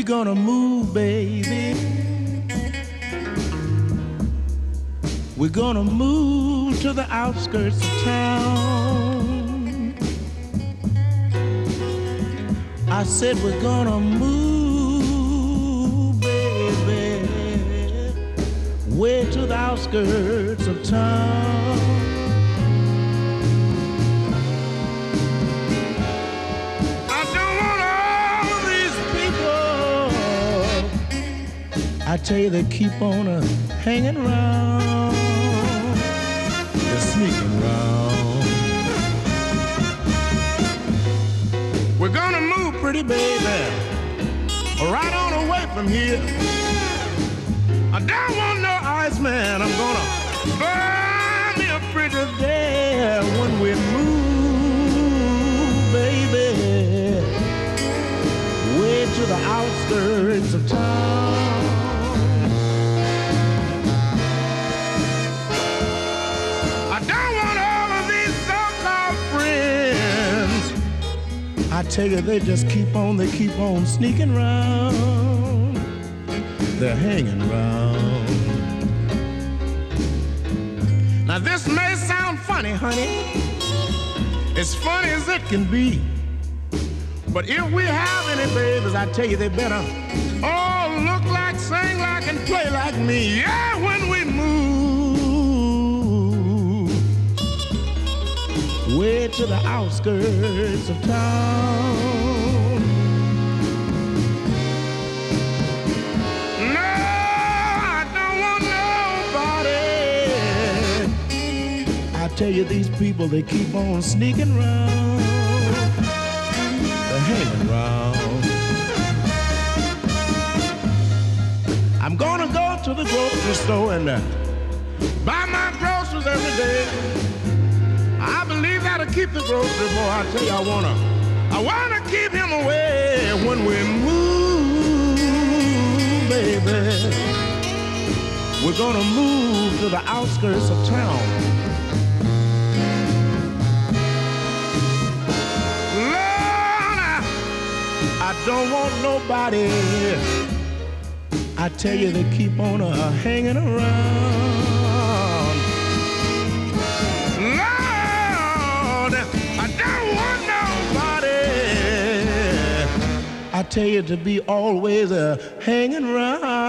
we gonna move, baby. We're gonna move to the outskirts of town. I said we're gonna move, baby, way to the outskirts of town. I don't want all of these people, I tell you, they keep on hanging around. They're sneaking around. We're gonna move, pretty baby, right on away from here. I don't want no ice, man. I'm gonna buy me a pretty there when we move, baby, way to the outskirts of town. I don't want all of these so-called friends. I tell you, they just keep on sneaking around. They're hanging around. Now this may sound funny, honey. As funny as it can be. But if we have any babies, I tell you, they better all look like, sing like, and play like me. Yeah, when we move way to the outskirts of town. No, I don't want nobody. I tell you, these people, they keep on sneaking around. They're hanging around. I'm gonna go to the grocery store and buy my groceries every day. I believe that'll keep the grocery boy. I tell you, I wanna keep him away when we move, baby. We're gonna move to the outskirts of town. Lord, I don't want nobody. I tell you, they keep on hanging around. I don't want nobody. I tell you, to be always hanging around.